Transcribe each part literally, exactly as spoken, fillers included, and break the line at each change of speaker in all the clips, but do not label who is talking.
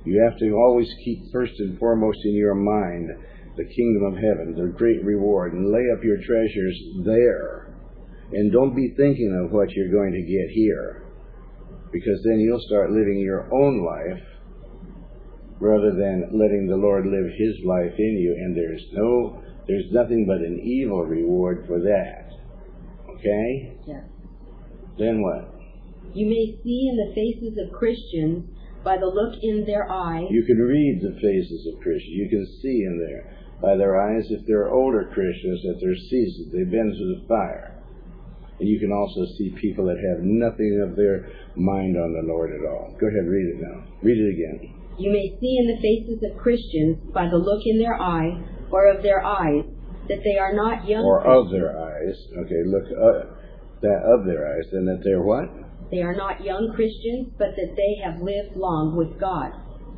You have to always keep first and foremost in your mind the kingdom of heaven, the great reward, and lay up your treasures there. And don't be thinking of what you're going to get here, because then you'll start living your own life rather than letting the Lord live His life in you. And there's no, there's nothing but an evil reward for that. Okay?
Yes.
Then what?
You may see in the faces of Christians by the look in their eyes.
You can read the faces of Christians. You can see in there by their eyes, if they're older Christians, that they're seasoned. They've been through the fire. And you can also see people that have nothing of their mind on the Lord at all. Go ahead, read it now. Read it again.
You may see in the faces of Christians by the look in their eye, or of their eyes, that they are not young
Or
Christians.
of their eyes. Okay, look, uh, that of their eyes. Then that they're what?
They are not young Christians, but that they have lived long with God.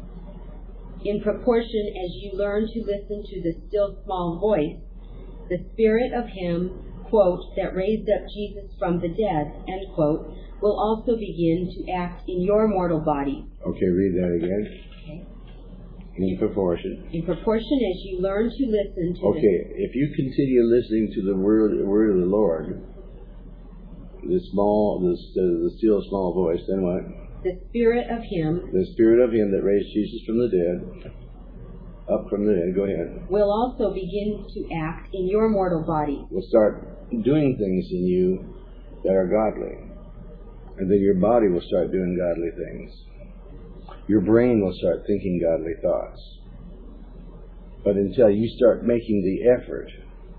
In proportion as you learn to listen to the still small voice, the Spirit of Him, quote, that raised up Jesus from the dead, end quote, will also begin to act in your mortal body.
Okay, read that again.
Okay.
In proportion.
In proportion as you learn to listen to
Okay, if you continue listening to the word, word of the Lord, the small, the, the still small voice, then what?
the Spirit of Him,
The Spirit of Him that raised Jesus from the dead, up from the dead, go ahead,
will also begin to act in your mortal body.
will start doing things in you that are godly. And then your body will start doing godly things. Your brain will start thinking godly thoughts. But until you start making the effort,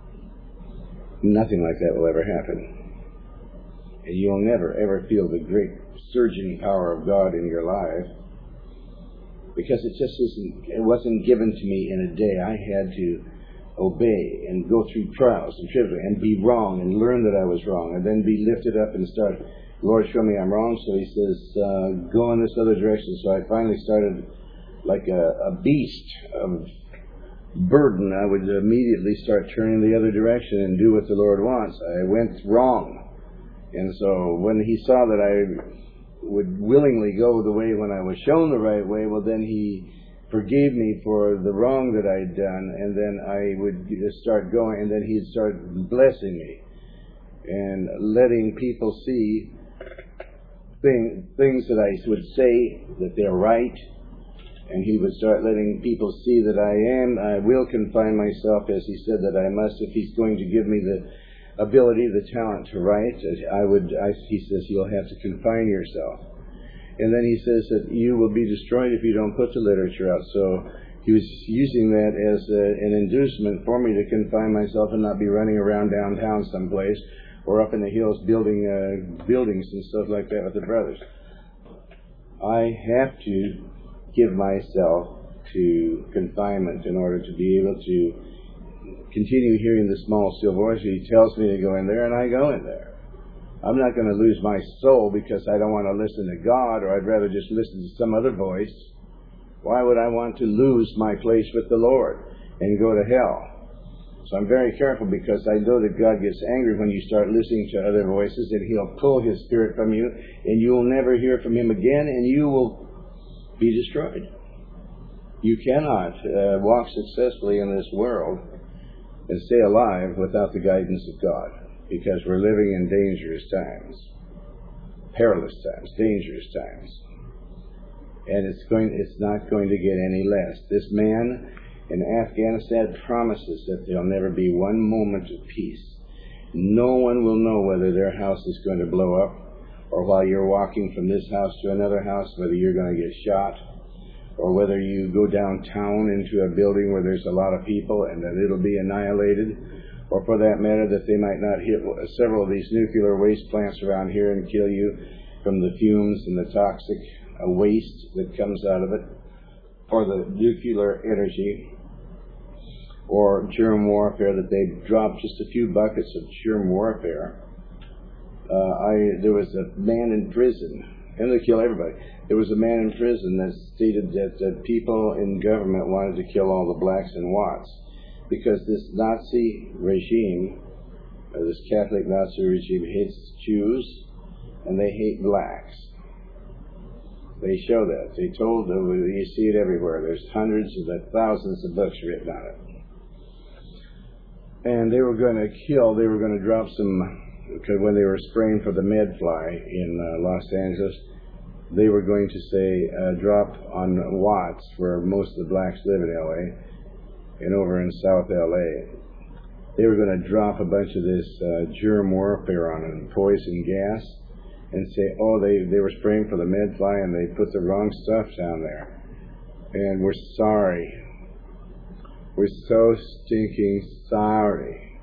nothing like that will ever happen. And you'll never ever feel the great surging power of God in your life, because it just isn't, it wasn't given to me in a day. I had to obey and go through trials and tribulations and be wrong and learn that I was wrong and then be lifted up and start, Lord, show me I'm wrong. So He says, uh, go in this other direction. So I finally started like a, a beast of burden. I would immediately start turning the other direction and do what the Lord wants. I went wrong. And so when He saw that I would willingly go the way when I was shown the right way, well, then He forgave me for the wrong that I'd done, and then I would start going, and then He'd start blessing me and letting people see thing, things that I would say that they're right, and He would start letting people see that I am, I will confine myself, as He said that I must, if He's going to give me the ability, the talent to write, I would, I, He says, you'll have to confine yourself. And then He says that you will be destroyed if you don't put the literature out. So He was using that as a, an inducement for me to confine myself and not be running around downtown someplace or up in the hills building uh, buildings and stuff like that with the brothers. I have to give myself to confinement in order to be able to continue hearing the small still voice. He tells me to go in there, and I go in there. I'm not going to lose my soul because I don't want to listen to God, or I'd rather just listen to some other voice. Why would I want to lose my place with the Lord and go to hell? So I'm very careful, because I know that God gets angry when you start listening to other voices, and He'll pull His Spirit from you, and you'll never hear from Him again, and you will be destroyed. You cannot uh, walk successfully in this world and stay alive without the guidance of God. Because we're living in dangerous times, perilous times, dangerous times, and it's going, it's not going to get any less. This man in Afghanistan promises that there'll never be one moment of peace. No one will know whether their house is going to blow up, or while you're walking from this house to another house, whether you're going to get shot, or whether you go downtown into a building where there's a lot of people and that it'll be annihilated. Or for that matter, that they might not hit several of these nuclear waste plants around here and kill you from the fumes and the toxic uh, waste that comes out of it, or the nuclear energy, or germ warfare, that they dropped just a few buckets of germ warfare. Uh, I there was a man in prison, and they kill everybody. There was a man in prison that stated that, that people in government wanted to kill all the blacks and whites, because this Nazi regime, or this Catholic Nazi regime, hates Jews and they hate blacks. They show that. They told, you see it everywhere. There's hundreds of thousands of books written on it. And they were going to kill, they were going to drop some, because when they were spraying for the Medfly in uh, Los Angeles, they were going to say, uh, drop on Watts, where most of the blacks live in L A, and over in South L A. They were going to drop a bunch of this uh, germ warfare on them, poison gas, and say, oh, they, they were spraying for the Medfly and they put the wrong stuff down there. And we're sorry. We're so stinking sorry.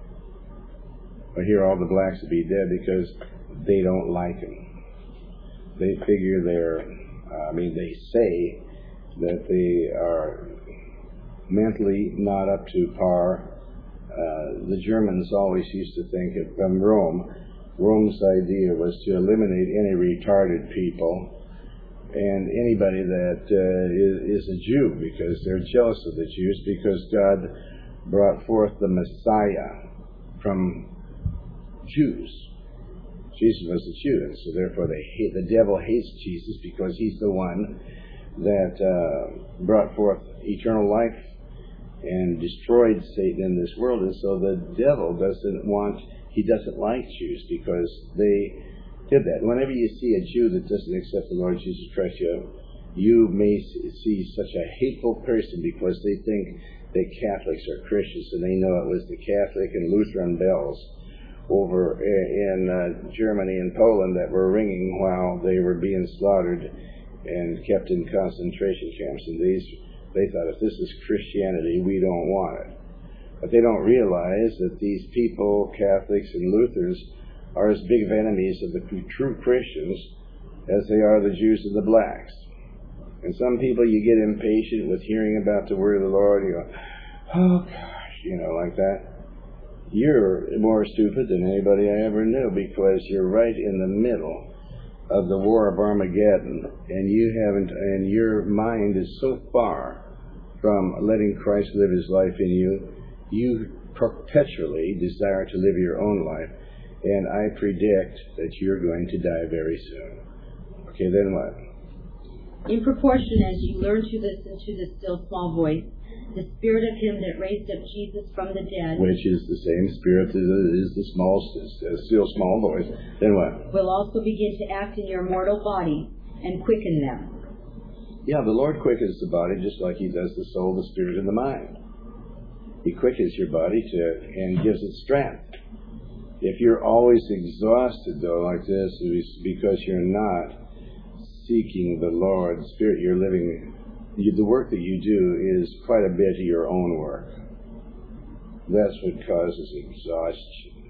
But here all the blacks would be dead because they don't like them. They figure they're, uh, I mean, they say that they are mentally not up to par. Uh, the Germans always used to think of, from Rome, Rome's idea was to eliminate any retarded people and anybody that uh, is, is a Jew, because they're jealous of the Jews, because God brought forth the Messiah from Jews. Jesus was a Jew, and so therefore they hate, the devil hates Jesus because he's the one that uh, brought forth eternal life and destroyed Satan in this world. And so the devil doesn't want, he doesn't like Jews because they did that. Whenever you see a Jew that doesn't accept the Lord Jesus Christ, you, you may see such a hateful person because they think that Catholics are Christians, and they know it was the Catholic and Lutheran bells over in uh, Germany and Poland that were ringing while they were being slaughtered and kept in concentration camps. And these, they thought, if this is Christianity, we don't want it. But they don't realize that these people, Catholics and Lutherans, are as big of enemies of the true Christians as they are the Jews and the blacks. And some people, you get impatient with hearing about the word of the Lord, and you go, oh gosh, you know, like that. You're more stupid than anybody I ever knew, because you're right in the middle of the war of Armageddon, and you haven't, and your mind is so far from letting Christ live his life in you, you perpetually desire to live your own life, and I predict that you're going to die very soon. Okay, then what?
In proportion as you learn to listen to the still small voice, the Spirit of him that raised up Jesus from the dead,
which is the same Spirit that is the small, still small voice, then what?
Will also begin to act in your mortal body and quicken them.
Yeah, the Lord quickens the body just like he does the soul, the spirit, and the mind. He quickens your body to and gives it strength. If you're always exhausted, though, like this, it's because you're not seeking the Lord's Spirit. You're living, you, the work that you do is quite a bit of your own work. That's what causes exhaustion.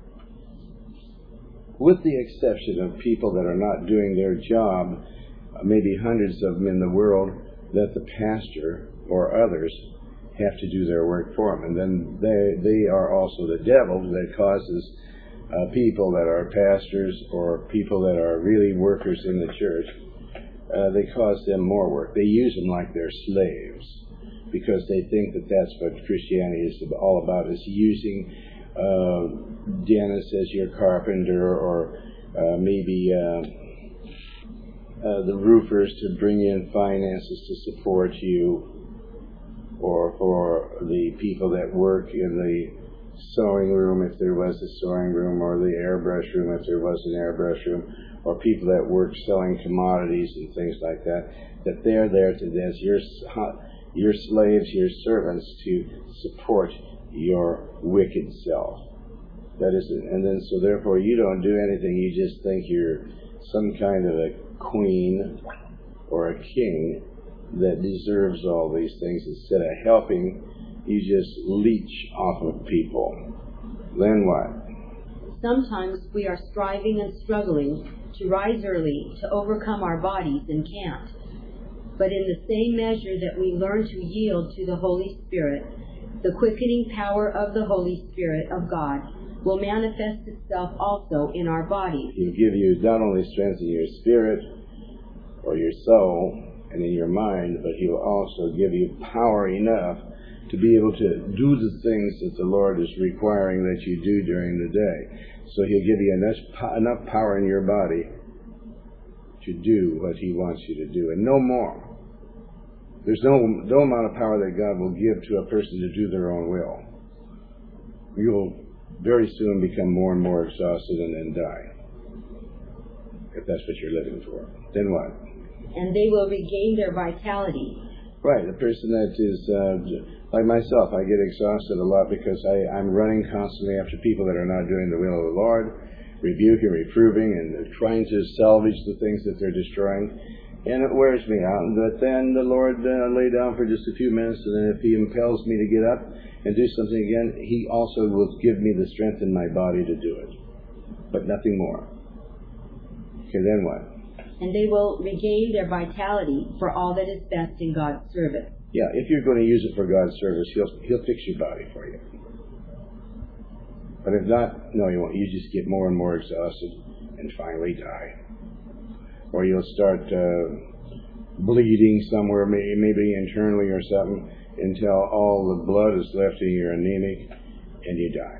With the exception of people that are not doing their job, maybe hundreds of them in the world, that the pastor or others have to do their work for them. And then they they are also the devil that causes uh, people that are pastors or people that are really workers in the church, uh, they cause them more work. They use them like they're slaves because they think that that's what Christianity is all about, is using uh, Dennis as your carpenter, or uh, maybe uh, uh, the roofers to bring in finances to support you, or for the people that work in the sewing room, if there was a sewing room, or the airbrush room, if there was an airbrush room, or people that work selling commodities and things like that, that they're there to this. Your, your slaves, your servants, to support your wicked self. That is, and then so therefore you don't do anything. You just think you're some kind of a queen or a king that deserves all these things. Instead of helping, you just leech off of people. Then what?
Sometimes we are striving and struggling to rise early, to overcome our bodies, and can't. But in the same measure that we learn to yield to the Holy Spirit, the quickening power of the Holy Spirit of God will manifest itself also in our bodies.
He'll give you not only strength in your spirit or your soul and in your mind, but he will also give you power enough to be able to do the things that the Lord is requiring that you do during the day. So he'll give you enough, enough power in your body to do what He wants you to do, and no more. There's no, no amount of power that God will give to a person to do their own will. You will very soon become more and more exhausted and then die, if that's what you're living for. Then what?
And they will regain their vitality.
Right, the person that is, uh, like myself, I get exhausted a lot because I, I'm running constantly after people that are not doing the will of the Lord, rebuking, reproving, and trying to salvage the things that they're destroying. And it wears me out. But then the Lord uh, lay down for just a few minutes, and then if He impels me to get up and do something again, He also will give me the strength in my body to do it. But nothing more. Okay, then what?
And they will regain their vitality for all that is best in God's service.
Yeah, if you're going to use it for God's service, He'll He'll fix your body for you. But if not, no, you won't. You just get more and more exhausted and finally die. Or you'll start uh, bleeding somewhere, maybe internally or something, until all the blood is left and you're anemic and you die.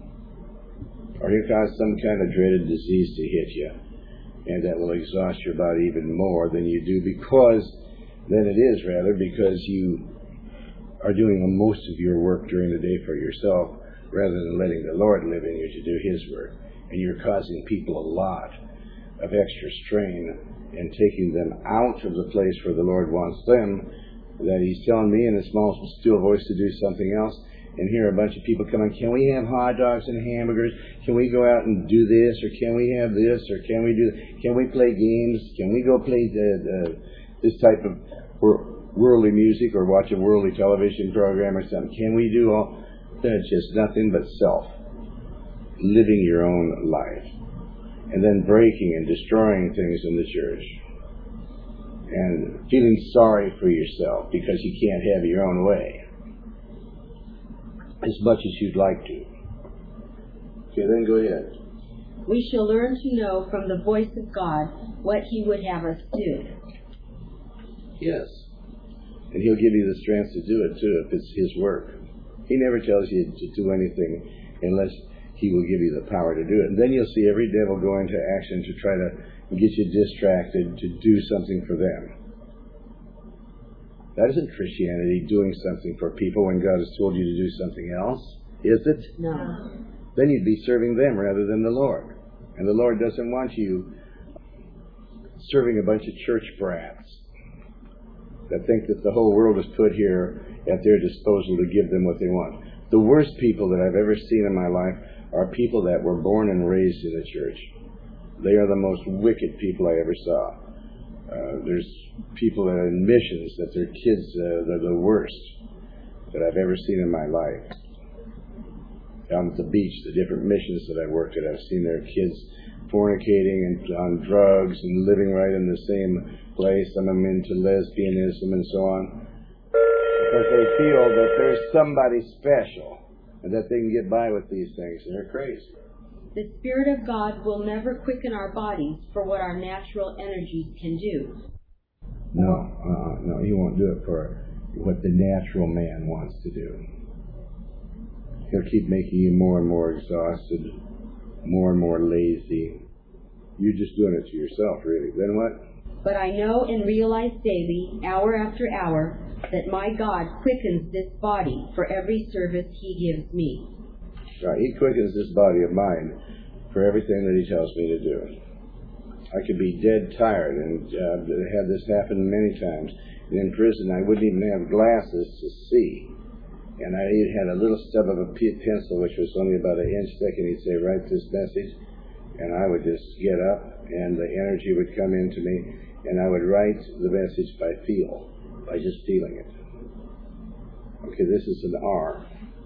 Or you cause some kind of dreaded disease to hit you, and that will exhaust your body even more than you do because, than it is rather, because you are doing most of your work during the day for yourself rather than letting the Lord live in you to do His work. And you're causing people a lot of extra strain and taking them out of the place where the Lord wants them, that He's telling me in a small, still voice to do something else. And here are a bunch of people coming, can we have hot dogs and hamburgers? Can we go out and do this? Or can we have this? Or can we do, can we play games? Can we go play the, the, this type of worldly music or watch a worldly television program or something? Can we do all? That's just nothing but self. Living your own life. And then breaking and destroying things in the church. And feeling sorry for yourself because you can't have your own way as much as you'd like to. Okay, then go ahead.
We shall learn to know from the voice of God what He would have us do.
Yes. And He'll give you the strength to do it too if it's His work. He never tells you to do anything unless He will give you the power to do it. And then you'll see every devil go into action to try to get you distracted to do something for them. That isn't Christianity, doing something for people when God has told you to do something else, is it?
No.
Then you'd be serving them rather than the Lord. And the Lord doesn't want you serving a bunch of church brats that think that the whole world is put here at their disposal to give them what they want. The worst people that I've ever seen in my life are people that were born and raised in the church. They are the most wicked people I ever saw. Uh, there's people that are in missions that their kids, uh, they're the worst that I've ever seen in my life. Down at the beach, the different missions that I worked at, I've seen their kids fornicating and on drugs and living right in the same place. Some of them into lesbianism and so on. Because they feel that there's somebody special and that they can get by with these things. And they're crazy.
The Spirit of God will never quicken our bodies for what our natural energies can do.
No, uh, no, He won't do it for what the natural man wants to do. He'll keep making you more and more exhausted, more and more lazy. You're just doing it to yourself, really. Then what?
But I know and realize daily, hour after hour, that my God quickens this body for every service He gives me.
Right, He quickens this body of mine for everything that He tells me to do. I could be dead tired, and uh, had this happen many times. And in prison, I wouldn't even have glasses to see. And I had a little stub of a pencil, which was only about an inch thick, and He'd say, write this message. And I would just get up, and the energy would come into me, and I would write the message by feel, by just feeling it. Okay, this is an R.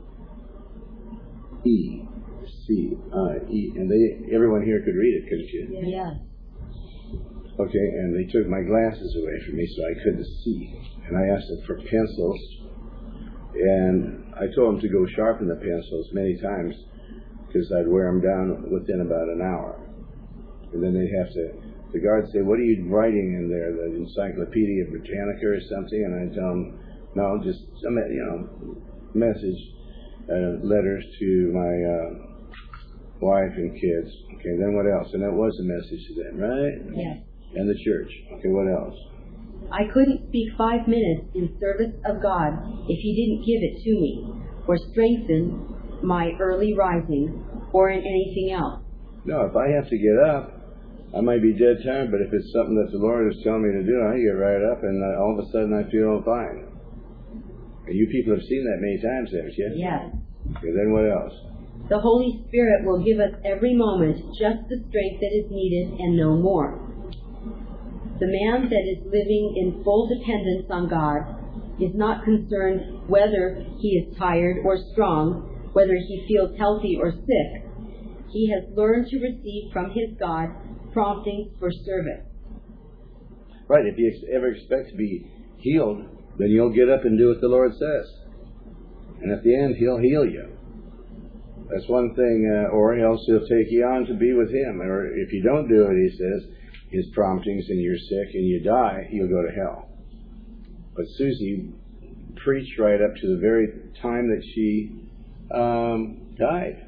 E, C, I, E, and they, everyone here could read it, couldn't you?
Yes.
Okay, and they took my glasses away from me so I couldn't see. And I asked them for pencils, and I told them to go sharpen the pencils many times because I'd wear them down within about an hour. And then they'd have to, the guards say, what are you writing in there, the Encyclopedia Britannica or something? And I tell them, no, just, some, you know, message, uh, letters to my uh, wife and kids. Okay, then what else? And that was a message to them, right?
Yes.
And the church. Okay, what else?
I couldn't speak five minutes in service of God if He didn't give it to me, or strengthen my early rising, or in anything else.
No, if I have to get up, I might be dead tired, but if it's something that the Lord is telling me to do, I get right up, and I, all of a sudden I feel fine. And you people have seen that many times, haven't you?
Yes.
Okay, then what else?
The Holy Spirit will give us every moment just the strength that is needed and no more. The man that is living in full dependence on God is not concerned whether he is tired or strong, whether he feels healthy or sick. He has learned to receive from his God promptings for service.
Right, if you ever expect to be healed, then you'll get up and do what the Lord says. And at the end, He'll heal you. That's one thing, uh, or else He'll take you on to be with Him. Or if you don't do it, He says, His promptings, and you're sick and you die, you'll go to hell. But Susie preached right up to the very time that she um, died.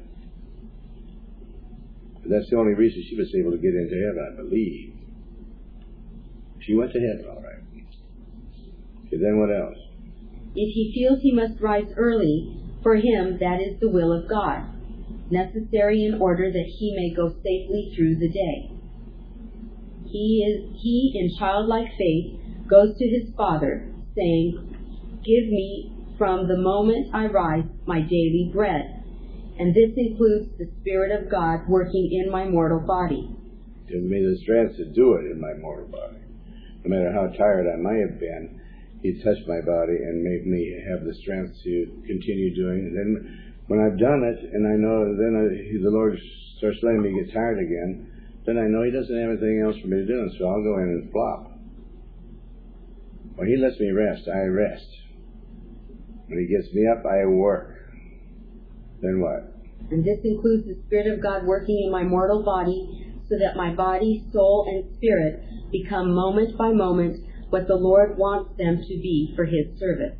That's the only reason she was able to get into heaven, I believe. She went to heaven, all right. Okay, then what else?
If he feels he must rise early, for him that is the will of God, necessary in order that he may go safely through the day. He is he in childlike faith goes to his Father, saying, "Give me from the moment I rise my daily bread." And this includes the Spirit of God working in my mortal body.
Give me the strength to do it in my mortal body. No matter how tired I might have been, He touched my body and made me have the strength to continue doing it. And then when I've done it, and I know then I, the Lord starts letting me get tired again, then I know He doesn't have anything else for me to do, and so I'll go in and flop. When He lets me rest, I rest. When He gets me up, I work. Then what?
And this includes the Spirit of God working in my mortal body, so that my body, soul, and spirit become moment by moment what the Lord wants them to be for His service.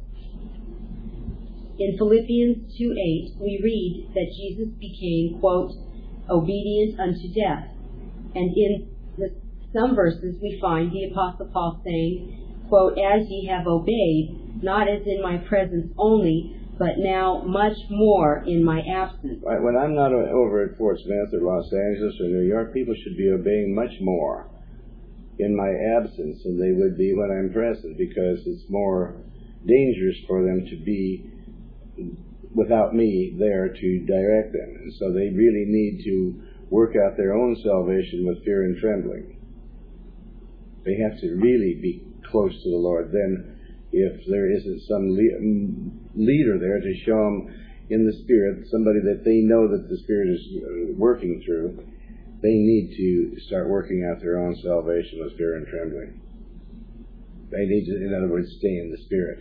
In Philippians two eight, we read that Jesus became, quote, obedient unto death. And in the, some verses we find the Apostle Paul saying, quote, as ye have obeyed, not as in my presence only, but now much more in my absence.
Right, when I'm not over at Fort Smith or Los Angeles or New York, people should be obeying much more in my absence than they would be when I'm present, because it's more dangerous for them to be without me there to direct them. And so they really need to work out their own salvation with fear and trembling. They have to really be close to the Lord. Then if there isn't some le- leader there to show them in the Spirit, somebody that they know that the Spirit is working through, they need to start working out their own salvation with fear and trembling. They need to, in other words, stay in the Spirit.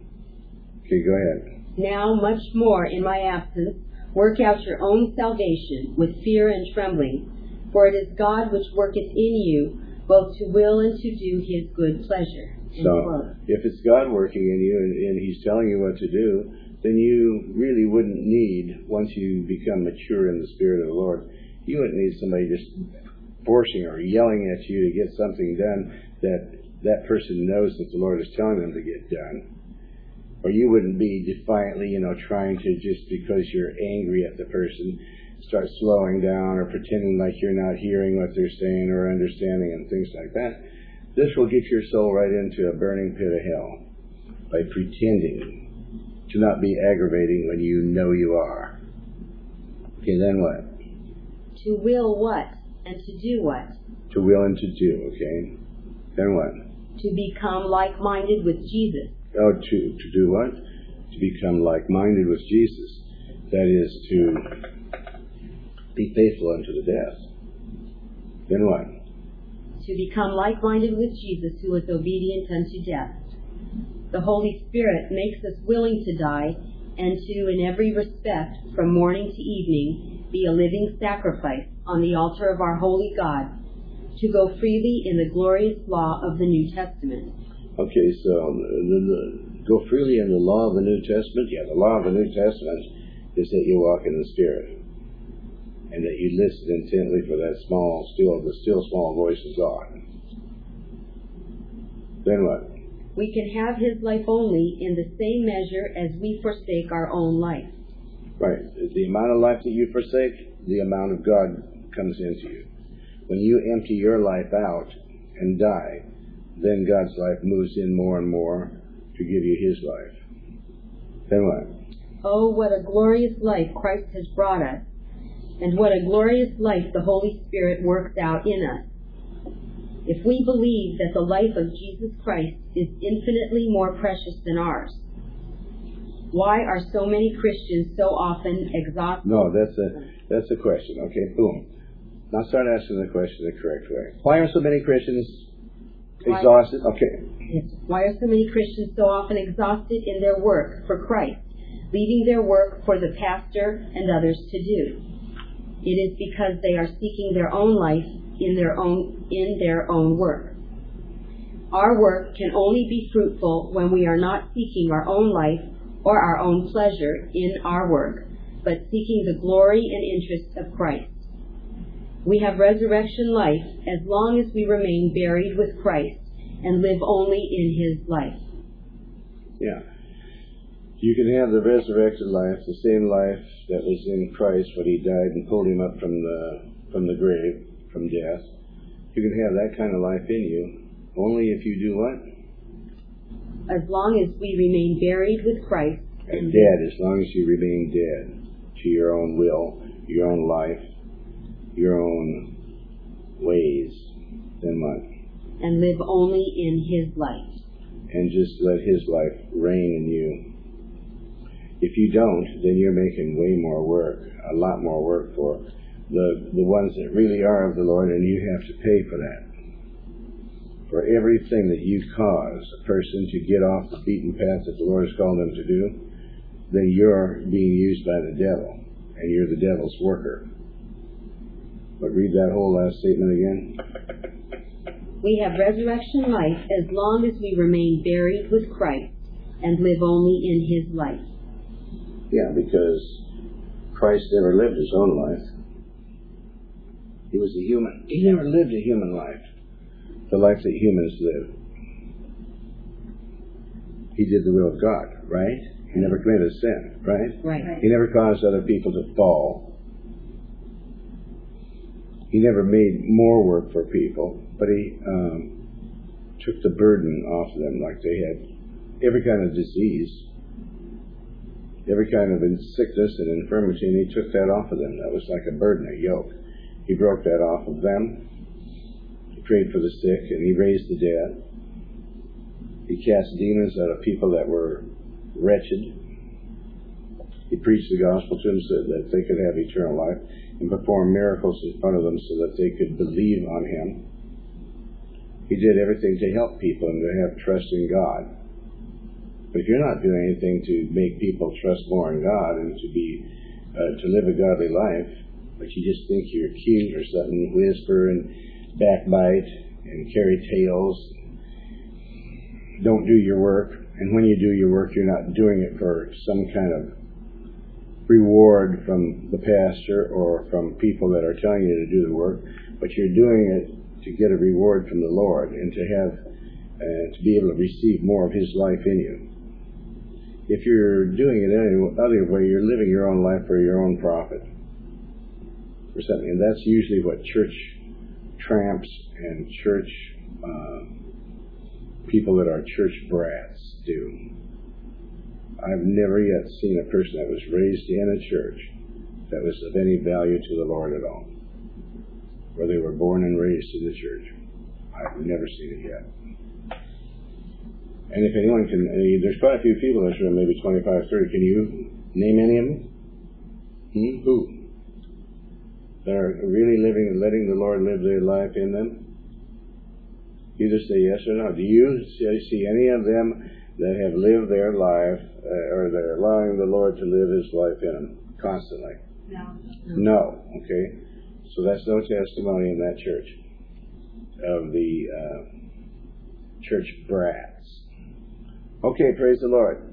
Okay, go ahead.
Now much more in my absence, work out your own salvation with fear and trembling, for it is God which worketh in you, both to will and to do His good pleasure.
So, if it's God working in you and, and He's telling you what to do, then you really wouldn't need, once you become mature in the Spirit of the Lord, you wouldn't need somebody just forcing or yelling at you to get something done that that person knows that the Lord is telling them to get done. Or you wouldn't be defiantly, you know, trying to, just because you're angry at the person, start slowing down or pretending like you're not hearing what they're saying or understanding and things like that. This will get your soul right into a burning pit of hell by pretending to not be aggravating when you know you are. Okay, then what?
To will what? And to do what?
To will and to do, okay. Then what?
To become like-minded with Jesus.
Oh, to, to do what? To become like-minded with Jesus. That is to be faithful unto the death. Then what?
To become like-minded with Jesus, who was obedient unto death. The Holy Spirit makes us willing to die and to, in every respect, from morning to evening, be a living sacrifice on the altar of our holy God, to go freely in the glorious law of the New Testament.
Okay, so the, the, go freely in the law of the New Testament. Yeah, the law of the New Testament is that you walk in the Spirit, and that you listen intently for that small, still, the still small voice of God. Then what?
We can have his life only in the same measure as we forsake our own life.
Right. The amount of life that you forsake, the amount of God comes into you. When you empty your life out and die, then God's life moves in more and more to give you his life. Then what?
Oh, what a glorious life Christ has brought us, and what a glorious life the Holy Spirit works out in us. If we believe that the life of Jesus Christ is infinitely more precious than ours, why are so many Christians so often exhausted?
No, that's a that's a question. Okay, boom. Now start asking the question the correct way. Why are so many Christians exhausted? Okay.
Yes. Why are so many Christians so often exhausted in their work for Christ, leaving their work for the pastor and others to do? It is because they are seeking their own life in their own in their own work. Our work can only be fruitful when we are not seeking our own life or our own pleasure in our work, but seeking the glory and interest of Christ. We have resurrection life as long as we remain buried with Christ and live only in his life.
Yeah. You can have the resurrected life, the same life that was in Christ when he died and pulled him up from the from the grave, from death. You can have that kind of life in you only if you do what?
As long as we remain buried with Christ.
And dead, as long as you remain dead to your own will, your own life, your own ways, then what?
And live only in his life.
And just let his life reign in you. If you don't, then you're making way more work, a lot more work for the the ones that really are of the Lord, and you have to pay for that. For everything that you cause a person to get off the beaten path that the Lord has called them to do, then you're being used by the devil, and you're the devil's worker. But read that whole last statement again.
We have resurrection life as long as we remain buried with Christ and live only in his life.
Yeah, because Christ never lived his own life. He was a human. He never lived a human life, the life that humans live. He did the will of God, right? He never committed sin, right?
Right.
He never caused other people to fall. He never made more work for people, but he um, took the burden off of them, like they had every kind of disease, every kind of sickness and infirmity, and he took that off of them. That was like a burden, a yoke. He broke that off of them. He prayed for the sick, and he raised the dead. He cast demons out of people that were wretched. He preached the gospel to them so that they could have eternal life, and performed miracles in front of them so that they could believe on him. He did everything to help people and to have trust in God. But if you're not doing anything to make people trust more in God and to be uh, to live a godly life, but you just think you're cute or something, whisper and backbite and carry tales, don't do your work, and when you do your work, you're not doing it for some kind of reward from the pastor or from people that are telling you to do the work, but you're doing it to get a reward from the Lord and to have uh, to be able to receive more of his life in you. If you're doing it any other way, you're living your own life for your own profit or something, and that's usually what church tramps and church uh, people that are church brats do. I've never yet seen a person that was raised in a church that was of any value to the Lord at all, where they were born and raised in the church. I've never seen it yet. And if anyone can, there's quite a few people in this room, maybe twenty-five, thirty. Can you name any of them? Hmm? Who? That are really living and letting the Lord live their life in them? Either say yes or no. Do you see any of them that have lived their life, uh, or they're allowing the Lord to live his life in them constantly?
No.
No. Okay. So that's no testimony in that church of the uh, church brats. Okay, praise the Lord.